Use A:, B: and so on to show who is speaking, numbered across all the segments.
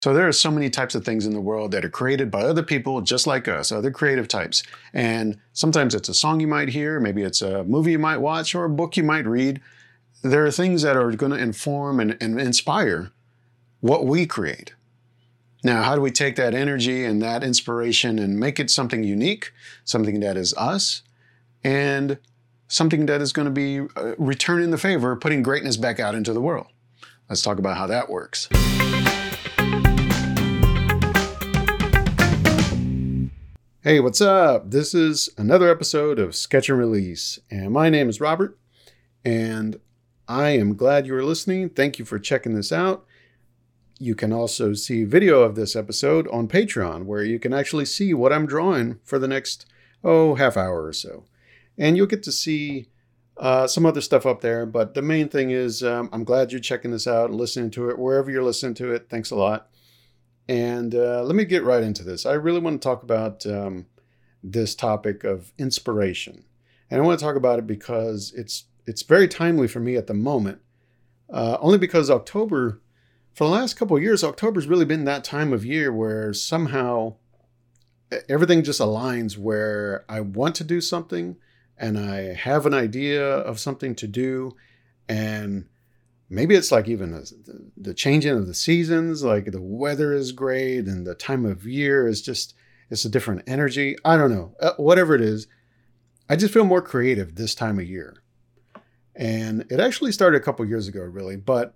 A: So there are so many types of things in the world that are created by other people just like us, other creative types. And sometimes it's a song you might hear, maybe it's a movie you might watch or a book you might read. There are things that are going to inform and inspire what we create. Now, how do we take that energy and that inspiration and make it something unique, something that is us, and something that is going to be returning the favor, putting greatness back out into the world? Let's talk about how that works. Hey, what's up? This is another episode of Sketch and Release, and my name is Robert, and I am glad you are listening. Thank you for checking this out. You can also see video of this episode on Patreon, where you can actually see what I'm drawing for the next, half hour or so. And you'll get to see some other stuff up there, but the main thing is I'm glad you're checking this out and listening to it, wherever you're listening to it. Thanks a lot. And let me get right into this. I really want to talk about this topic of inspiration. And I want to talk about it because it's very timely for me at the moment. Only because October, for the last couple of years, October's really been that time of year where somehow everything just aligns, where I want to do something and I have an idea of something to do, and maybe it's like even the changing of the seasons, like the weather is great and the time of year is just, it's a different energy. I don't know. Whatever it is, I just feel more creative this time of year. And it actually started a couple years ago, really. But,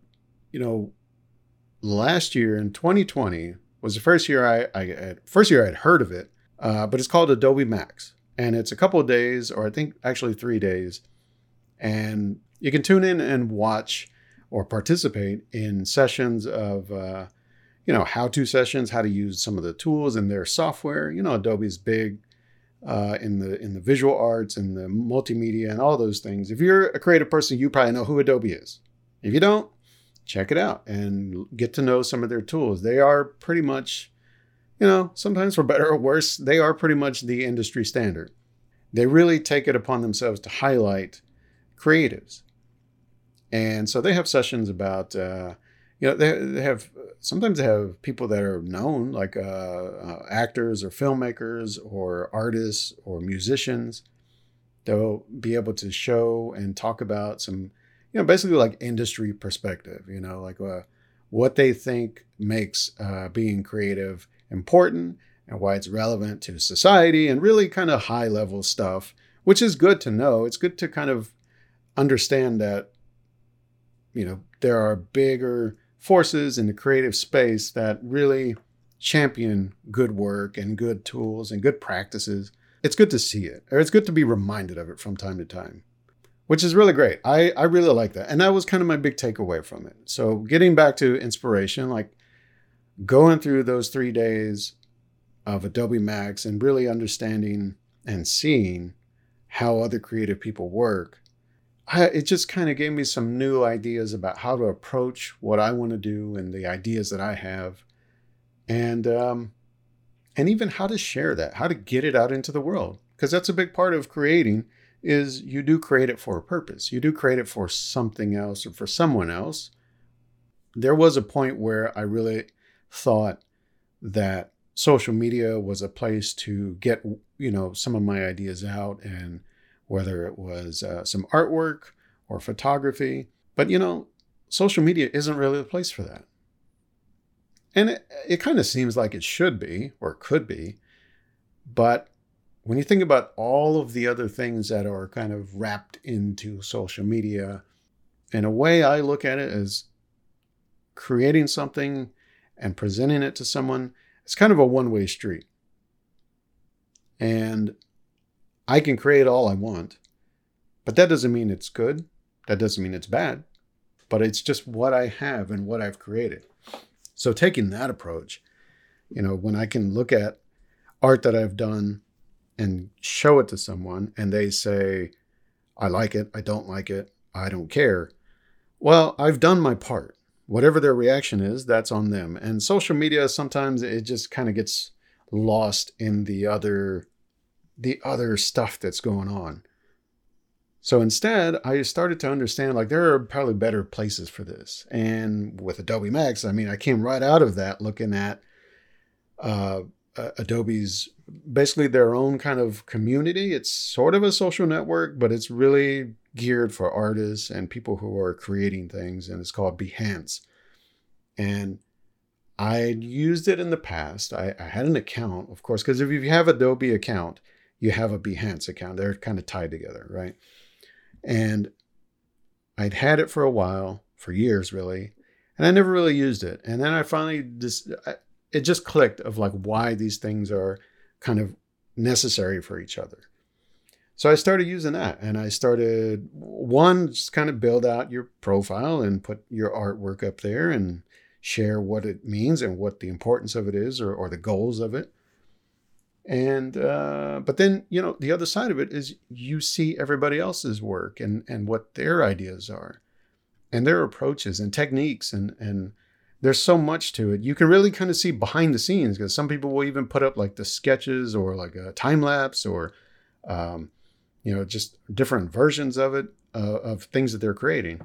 A: last year in 2020 was the first year I had heard of it. But it's called Adobe Max. And it's a couple of days, or I think actually 3 days. And you can tune in and watch or participate in sessions of, how-to sessions, how to use some of the tools in their software. Adobe's big in the visual arts and the multimedia and all those things. If you're a creative person, you probably know who Adobe is. If you don't, check it out and get to know some of their tools. They are pretty much, sometimes for better or worse, they are pretty much the industry standard. They really take it upon themselves to highlight creatives. And so they have sessions about, sometimes they have people that are known, like actors or filmmakers or artists or musicians. They'll be able to show and talk about some, basically like industry perspective, like what they think makes being creative important and why it's relevant to society, and really kind of high level stuff, which is good to know. It's good to kind of understand that, there are bigger forces in the creative space that really champion good work and good tools and good practices. It's good to see it, or it's good to be reminded of it from time to time, which is really great. I really like that. And that was kind of my big takeaway from it. So getting back to inspiration, like going through those 3 days of Adobe Max and really understanding and seeing how other creative people work, it just kind of gave me some new ideas about how to approach what I want to do and the ideas that I have, and even how to share that, how to get it out into the world. Because that's a big part of creating, is you do create it for a purpose. You do create it for something else or for someone else. There was a point where I really thought that social media was a place to get, some of my ideas out, and whether it was some artwork or photography. But, social media isn't really the place for that. And it kind of seems like it should be, or could be. But when you think about all of the other things that are kind of wrapped into social media, in a way I look at it as creating something and presenting it to someone. It's kind of a one-way street. And I can create all I want, but that doesn't mean it's good. That doesn't mean it's bad, but it's just what I have and what I've created. So taking that approach, when I can look at art that I've done and show it to someone and they say, I like it, I don't like it, I don't care. Well, I've done my part. Whatever their reaction is, that's on them. And social media, sometimes it just kind of gets lost in the other stuff that's going on. So instead, I started to understand like there are probably better places for this. And with Adobe Max, I mean, I came right out of that looking at uh, Adobe's basically their own kind of community. It's sort of a social network, but it's really geared for artists and people who are creating things. And it's called Behance. And I used it in the past. I had an account, of course, because if you have Adobe account, you have a Behance account. They're kind of tied together, right? And I'd had it for a while, for years really, and I never really used it. And then I finally it just clicked of like why these things are kind of necessary for each other. So I started using that, and I started just kind of build out your profile and put your artwork up there and share what it means and what the importance of it is, or the goals of it. And but then, the other side of it is you see everybody else's work and what their ideas are and their approaches and techniques. And there's so much to it. You can really kind of see behind the scenes, because some people will even put up like the sketches or like a time lapse or, just different versions of it, of things that they're creating,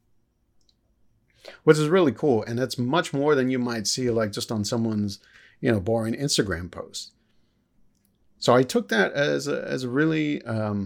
A: which is really cool. And that's much more than you might see like just on someone's, boring Instagram post. So I took that as a really,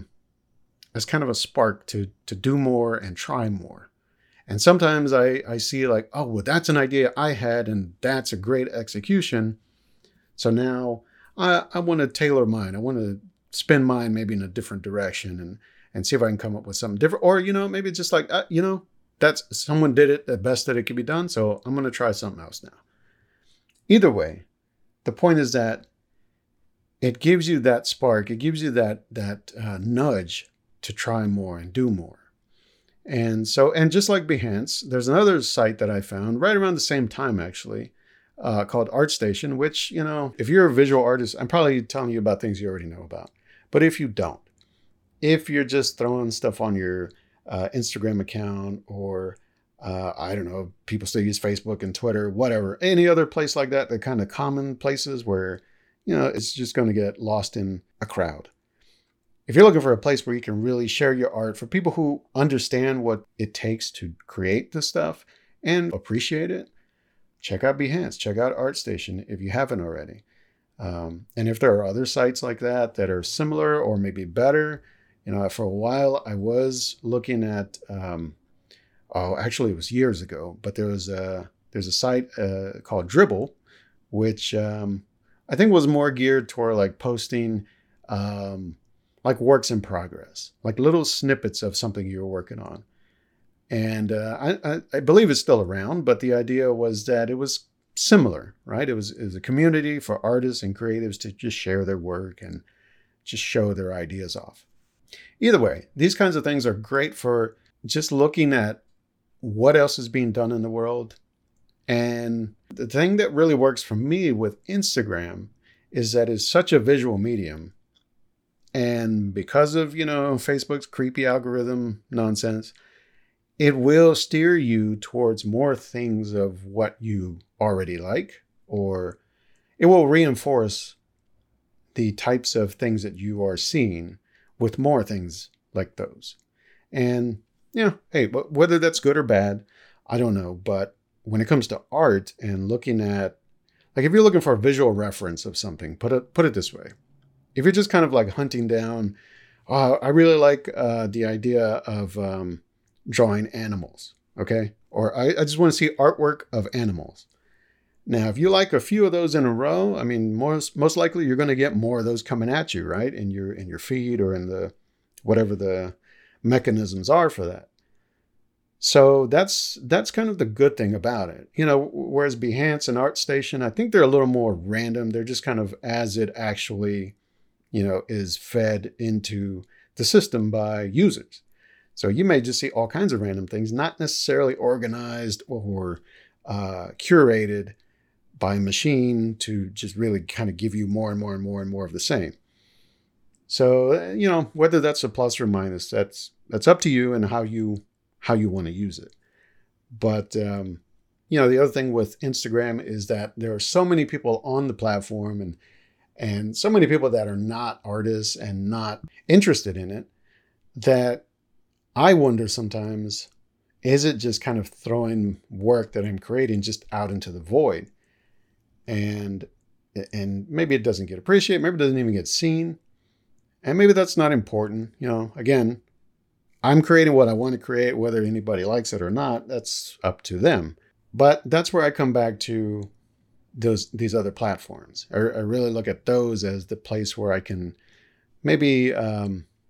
A: as kind of a spark to do more and try more. And sometimes I see like, oh, well, that's an idea I had and that's a great execution. So now I want to tailor mine. I want to spin mine maybe in a different direction and see if I can come up with something different. Or, maybe it's just like, that's someone did it the best that it could be done. So I'm going to try something else now. Either way, the point is that it gives you that spark. It gives you that nudge to try more and do more. And just like Behance, there's another site that I found right around the same time, actually, called ArtStation, which, if you're a visual artist, I'm probably telling you about things you already know about. But if you don't, if you're just throwing stuff on your Instagram account, or I don't know, people still use Facebook and Twitter, whatever, any other place like that, the kind of common places where it's just going to get lost in a crowd. If you're looking for a place where you can really share your art for people who understand what it takes to create this stuff and appreciate it, check out Behance, check out ArtStation if you haven't already. And if there are other sites like that are similar or maybe better, for a while I was looking at, actually it was years ago, but there's a site called Dribbble, which I think was more geared toward like posting like works in progress, like little snippets of something you were working on. And I believe it's still around, but the idea was that it was similar, right? It was a community for artists and creatives to just share their work and just show their ideas off. Either way, these kinds of things are great for just looking at what else is being done in the world. And the thing that really works for me with Instagram is that it's such a visual medium. And because of, Facebook's creepy algorithm nonsense, it will steer you towards more things of what you already like, or it will reinforce the types of things that you are seeing with more things like those. And, hey, whether that's good or bad, I don't know. But when it comes to art and looking at, like if you're looking for a visual reference of something, put it this way. If you're just kind of like hunting down, I really like the idea of drawing animals, okay? Or I just want to see artwork of animals. Now, if you like a few of those in a row, I mean, most likely you're going to get more of those coming at you, right? In your feed or in the whatever the mechanisms are for that. So that's kind of the good thing about it. Whereas Behance and ArtStation, I think they're a little more random. They're just kind of as it actually, is fed into the system by users. So you may just see all kinds of random things, not necessarily organized or curated by a machine to just really kind of give you more and more and more and more of the same. So, whether that's a plus or minus, that's up to you and how you want to use it. But, the other thing with Instagram is that there are so many people on the platform and so many people that are not artists and not interested in it, that I wonder sometimes, is it just kind of throwing work that I'm creating just out into the void? And maybe it doesn't get appreciated, maybe it doesn't even get seen. And maybe that's not important. Again, I'm creating what I want to create, whether anybody likes it or not, that's up to them. But that's where I come back to these other platforms. I really look at those as the place where I can maybe, I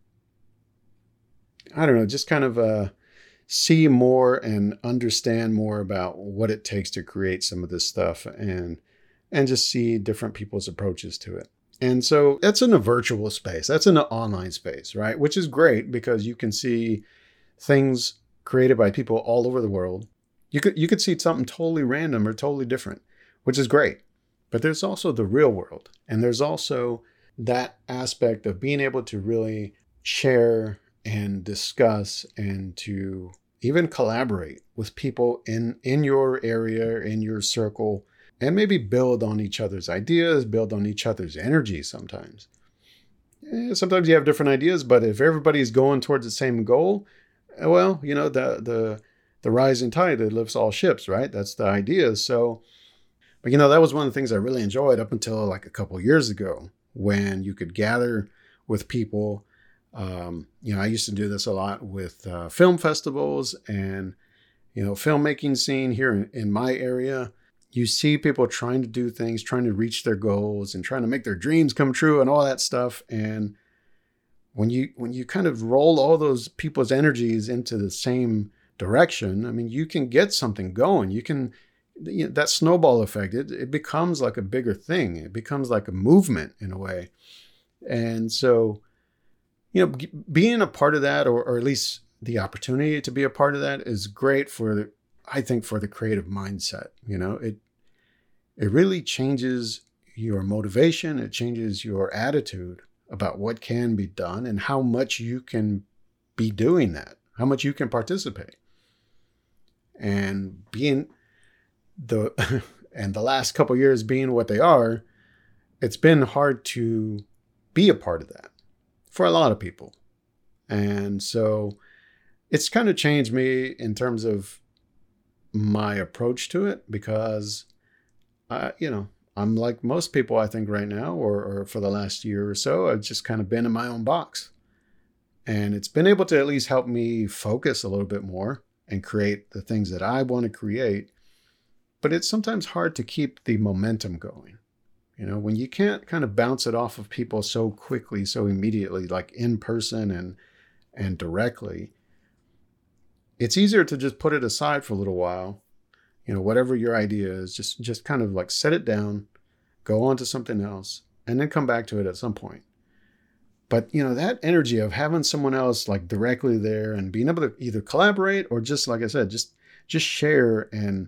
A: don't know, just kind of see more and understand more about what it takes to create some of this stuff, and just see different people's approaches to it. And so that's in a virtual space. That's in an online space, right? Which is great because you can see things created by people all over the world. You could see something totally random or totally different, which is great. But there's also the real world. And there's also that aspect of being able to really share and discuss and to even collaborate with people in your area, in your circle, and maybe build on each other's ideas, build on each other's energy sometimes. Sometimes you have different ideas, but if everybody's going towards the same goal, well, the rising tide that lifts all ships, right? That's the idea. So, but that was one of the things I really enjoyed up until like a couple of years ago, when you could gather with people. I used to do this a lot with film festivals and, filmmaking scene here in my area. You see people trying to do things, trying to reach their goals and trying to make their dreams come true and all that stuff. And when you kind of roll all those people's energies into the same direction, I mean, you can get something going. You can, that snowball effect, it becomes like a bigger thing. It becomes like a movement in a way. And so, being a part of that, or at least the opportunity to be a part of that, is great I think for the creative mindset. It really changes your motivation. It changes your attitude about what can be done and how much you can be doing that, how much you can participate. And being and the last couple of years being what they are, it's been hard to be a part of that for a lot of people. And so it's kind of changed me in terms of my approach to it, because, I'm like most people, I think, right now, or for the last year or so, I've just kind of been in my own box. And it's been able to at least help me focus a little bit more and create the things that I want to create. But it's sometimes hard to keep the momentum going. When you can't kind of bounce it off of people so quickly, so immediately, like in person and directly, it's easier to just put it aside for a little while. Whatever your idea is, just kind of like set it down, go on to something else, and then come back to it at some point. But, that energy of having someone else like directly there and being able to either collaborate or just, like I said, just share and,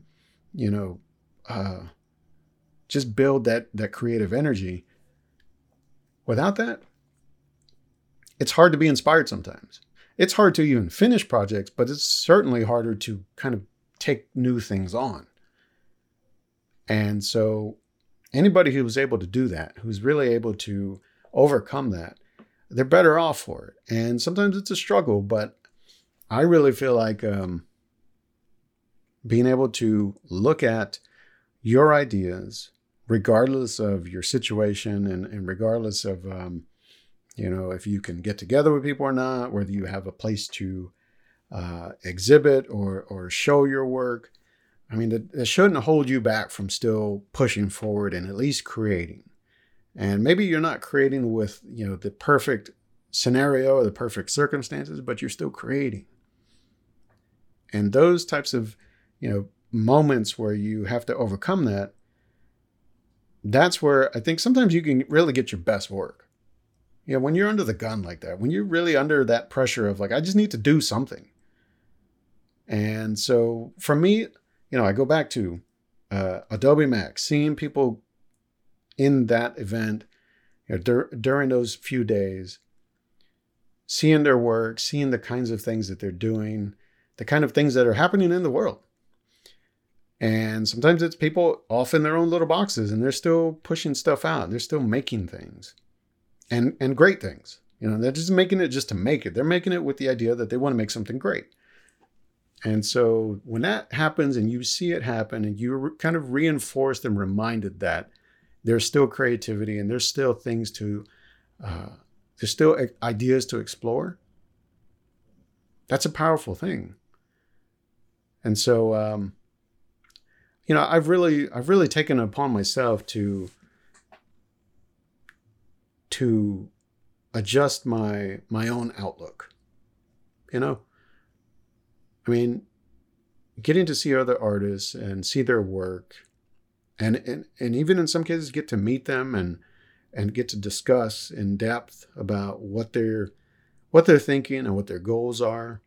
A: just build that creative energy. Without that, it's hard to be inspired sometimes. It's hard to even finish projects, but it's certainly harder to kind of take new things on. And so anybody who's able to do that, who's really able to overcome that, they're better off for it. And sometimes it's a struggle, but I really feel like being able to look at your ideas, regardless of your situation and regardless of, if you can get together with people or not, whether you have a place to exhibit or show your work. I mean, that shouldn't hold you back from still pushing forward and at least creating. And maybe you're not creating with, the perfect scenario or the perfect circumstances, but you're still creating. And those types of, moments where you have to overcome that, that's where I think sometimes you can really get your best work. When you're under the gun like that, when you're really under that pressure of like, I just need to do something. And so for me, I go back to Adobe Max, seeing people in that event, during those few days, seeing their work, seeing the kinds of things that they're doing, the kind of things that are happening in the world. And sometimes it's people off in their own little boxes and they're still pushing stuff out. They're still making things and great things. They're just making it just to make it. They're making it with the idea that they want to make something great. And so when that happens and you see it happen and you're kind of reinforced and reminded that there's still creativity and there's still there's still ideas to explore, that's a powerful thing. And so, I've really taken it upon myself to adjust my own outlook. I mean, getting to see other artists and see their work, and even in some cases get to meet them and get to discuss in depth about what they're thinking and what their goals are.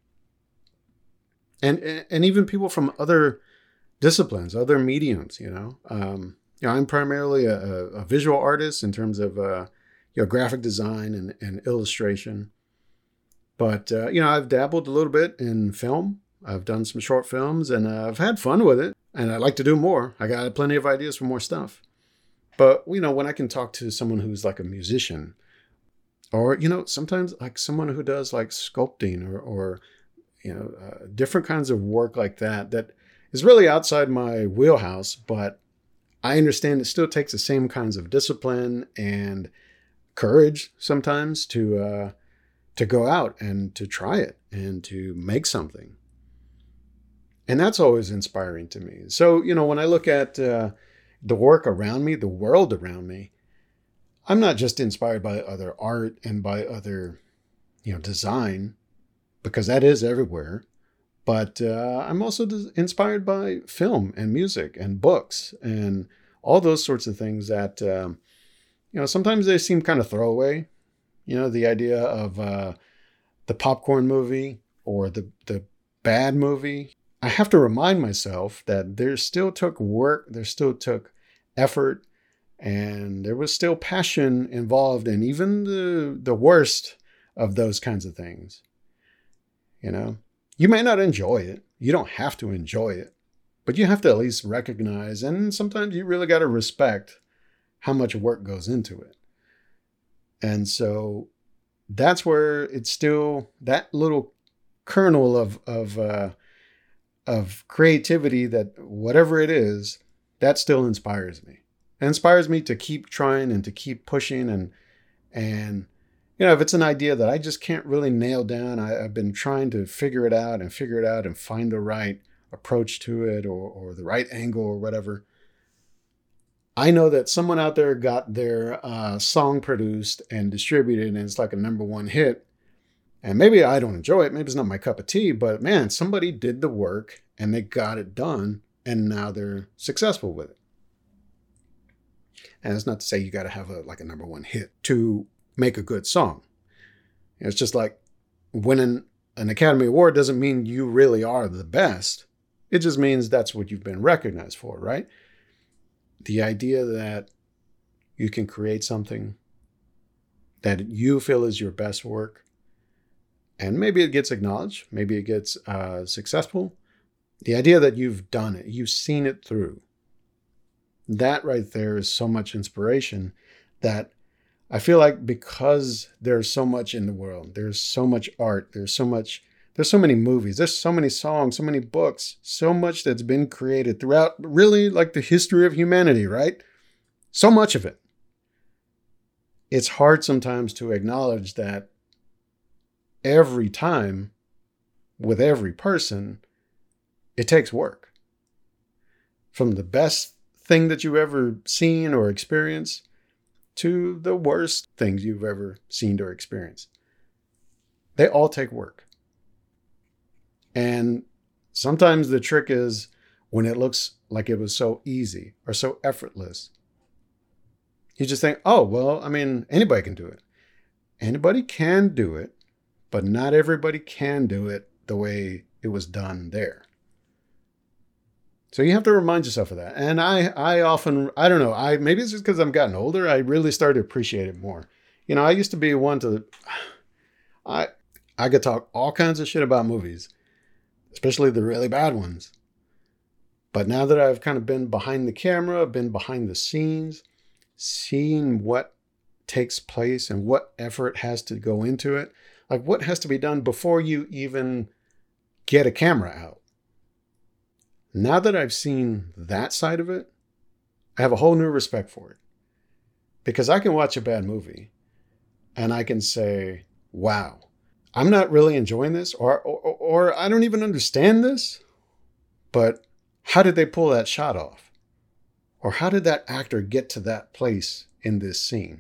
A: And even people from other disciplines, other mediums, I'm primarily a visual artist in terms of graphic design and illustration. But I've dabbled a little bit in film. I've done some short films and I've had fun with it, and I'd like to do more. I got plenty of ideas for more stuff. But when I can talk to someone who's like a musician, or sometimes like someone who does like sculpting or different kinds of work like that is really outside my wheelhouse, but I understand it still takes the same kinds of discipline and courage sometimes to go out and to try it and to make something. And that's always inspiring to me. So, when I look at the work around me, the world around me, I'm not just inspired by other art and by other, design, because that is everywhere. But I'm also inspired by film and music and books and all those sorts of things that, sometimes they seem kind of throwaway. The idea of the popcorn movie or the bad movie. I have to remind myself that there still took work, there still took effort, and there was still passion involved in even the worst of those kinds of things. You may not enjoy it. You don't have to enjoy it, but you have to at least recognize, and sometimes you really got to respect how much work goes into it. And so that's where it's still that little kernel of creativity, that whatever it is, that still inspires me. It inspires me to keep trying and to keep pushing. And if it's an idea that I just can't really nail down, I've been trying to figure it out and find the right approach to it or the right angle or whatever. I know that someone out there got their song produced and distributed, and it's like a #1 hit. And maybe I don't enjoy it. Maybe it's not my cup of tea, but man, somebody did the work and they got it done, and now they're successful with it. And it's not to say you got to have a #1 hit to make a good song. It's just like winning an Academy Award doesn't mean you really are the best. It just means that's what you've been recognized for, right? The idea that you can create something that you feel is your best work, and maybe it gets acknowledged, maybe it gets successful. The idea that you've done it, you've seen it through, that right there is so much inspiration that I feel like, because there's so much in the world, there's so much art, there's so many movies, there's so many songs, so many books, so much that's been created throughout really like the history of humanity, right? So much of it. It's hard sometimes to acknowledge that every time, with every person, it takes work. From the best thing that you've ever seen or experienced to the worst things you've ever seen or experienced. They all take work. And sometimes the trick is when it looks like it was so easy or so effortless. You just think, oh, well, I mean, anybody can do it. Anybody can do it, but not everybody can do it the way it was done there. So you have to remind yourself of that. And I often, I don't know, maybe it's just because I'm gotten older, I really started to appreciate it more. I used to be one to, I could talk all kinds of shit about movies, especially the really bad ones. But now that I've kind of been behind the camera, been behind the scenes, seeing what takes place and what effort has to go into it. Like what has to be done before you even get a camera out. Now that I've seen that side of it, I have a whole new respect for it. Because I can watch a bad movie and I can say, wow, I'm not really enjoying this, or I don't even understand this, but how did they pull that shot off? Or how did that actor get to that place in this scene?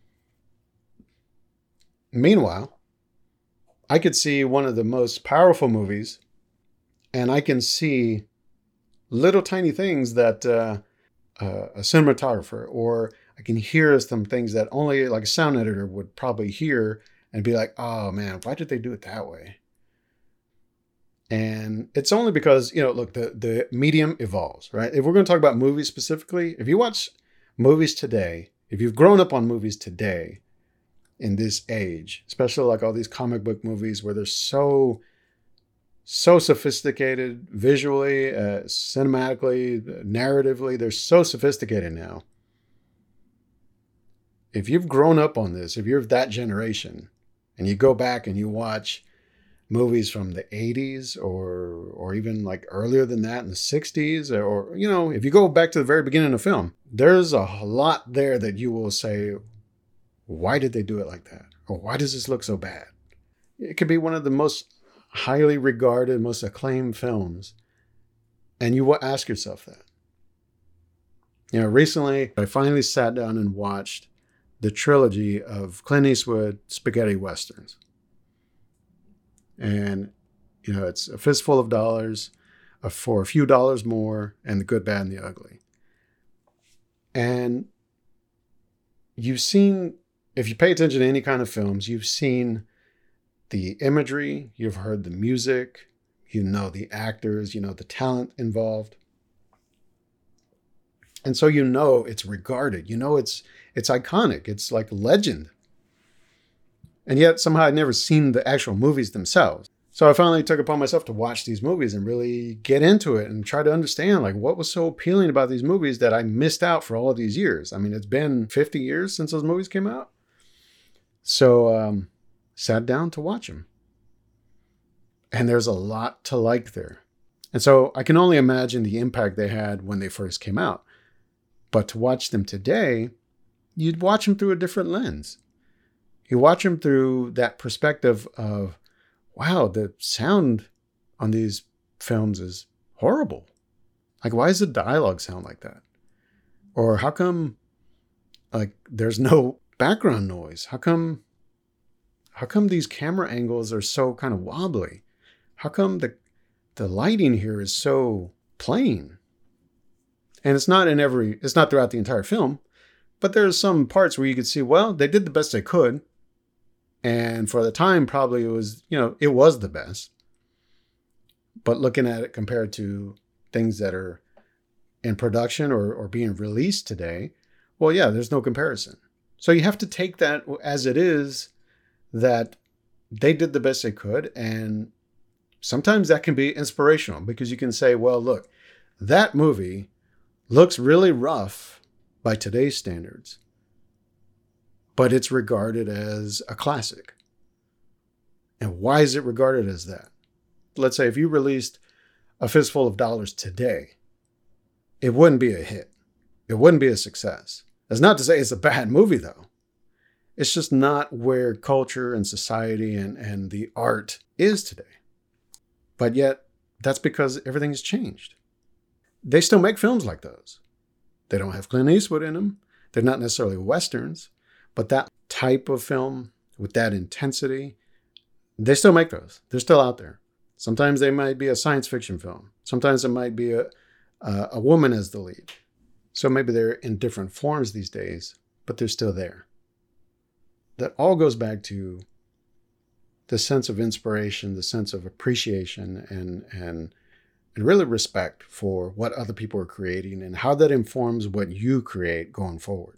A: Meanwhile, I could see one of the most powerful movies and I can see little tiny things that a cinematographer, or I can hear some things that only like a sound editor would probably hear and be like, oh man, why did they do it that way? And it's only because, look, the medium evolves, right? If we're going to talk about movies specifically, if you watch movies today, if you've grown up on movies today in this age, especially like all these comic book movies where they're so sophisticated visually, cinematically, narratively, they're so sophisticated now. If you've grown up on this, if you're of that generation and you go back and you watch movies from the 80s or even like earlier than that in the 60s, or, if you go back to the very beginning of film, there's a lot there that you will say, why did they do it like that? Or why does this look so bad? It could be one of the most highly regarded, most acclaimed films. And you will ask yourself that. Recently I finally sat down and watched the trilogy of Clint Eastwood spaghetti westerns. And, it's A Fistful of Dollars, For a Few Dollars More, and The Good, Bad, and the Ugly. And you've seen, if you pay attention to any kind of films, you've seen the imagery, you've heard the music, the actors, the talent involved. And so it's regarded, it's iconic, it's like legend. And yet somehow I'd never seen the actual movies themselves. So I finally took upon myself to watch these movies and really get into it and try to understand like what was so appealing about these movies that I missed out for all of these years. I mean, it's been 50 years since those movies came out. So sat down to watch them. And there's a lot to like there. And so I can only imagine the impact they had when they first came out. But to watch them today, you'd watch them through a different lens. You watch them through that perspective of, wow, the sound on these films is horrible. Like, why does the dialogue sound like that? Or how come, like, there's no background noise? How come these camera angles are so kind of wobbly? How come the lighting here is so plain? And it's not throughout the entire film, but there's some parts where you could see, well, they did the best they could. And for the time, probably it was the best. But looking at it compared to things that are in production or being released today, well, yeah, there's no comparison. So you have to take that as it is, that they did the best they could. And sometimes that can be inspirational because you can say, well, look, that movie looks really rough by today's standards, but it's regarded as a classic. And why is it regarded as that? Let's say if you released A Fistful of Dollars today, it wouldn't be a hit. It wouldn't be a success. That's not to say it's a bad movie, though. It's just not where culture and society and the art is today. But yet, that's because everything's changed. They still make films like those. They don't have Clint Eastwood in them. They're not necessarily Westerns, but that type of film with that intensity, they still make those. They're still out there. Sometimes they might be a science fiction film. Sometimes it might be a woman as the lead. So maybe they're in different forms these days, but they're still there. That all goes back to the sense of inspiration, the sense of appreciation, and really respect for what other people are creating and how that informs what you create going forward.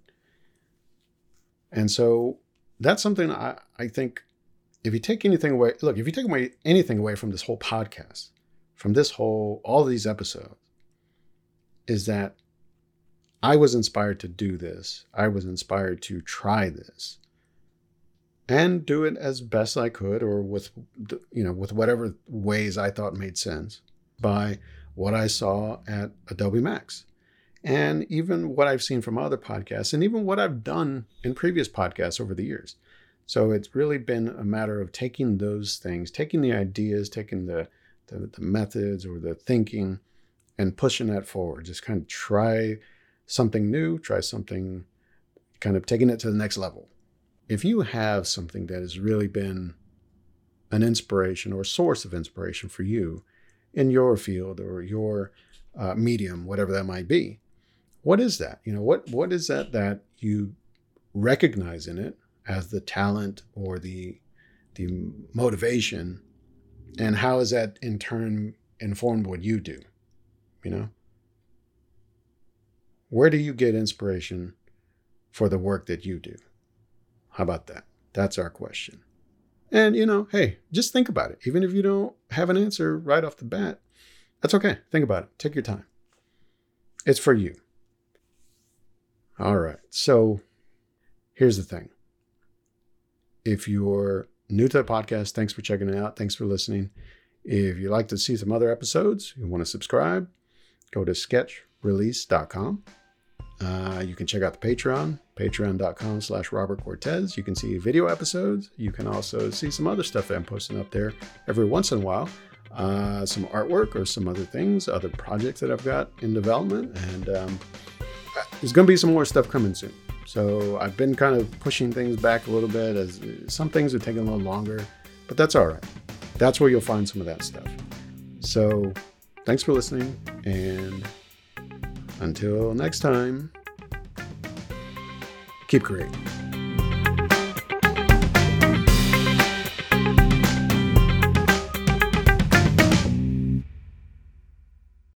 A: And so that's something I think if you take anything away, look, if you take away anything away from this whole podcast, from all of these episodes, is that I was inspired to do this. I was inspired to try this and do it as best I could, or with whatever ways I thought made sense by what I saw at Adobe Max, and even what I've seen from other podcasts, and even what I've done in previous podcasts over the years. So it's really been a matter of taking those things, taking the ideas, taking the methods or the thinking, and pushing that forward. Just kind of try something new, try something, kind of taking it to the next level. If you have something that has really been an inspiration or source of inspiration for you in your field or your medium, whatever that might be, what is that? What is that you recognize in it as the talent or the motivation, and how is that in turn informed what you do? Where do you get inspiration for the work that you do? How about that? That's our question. And, hey, just think about it. Even if you don't have an answer right off the bat, that's okay. Think about it. Take your time. It's for you. All right. So here's the thing. If you're new to the podcast, thanks for checking it out. Thanks for listening. If you'd like to see some other episodes, you want to subscribe, go to sketchrelease.com. You can check out the Patreon, patreon.com/Robert Cortez. You can see video episodes. You can also see some other stuff that I'm posting up there every once in a while. Some artwork or some other things, other projects that I've got in development. And there's going to be some more stuff coming soon. So I've been kind of pushing things back a little bit, as some things are taking a little longer, but that's all right. That's where you'll find some of that stuff. So thanks for listening, and until next time, keep creating.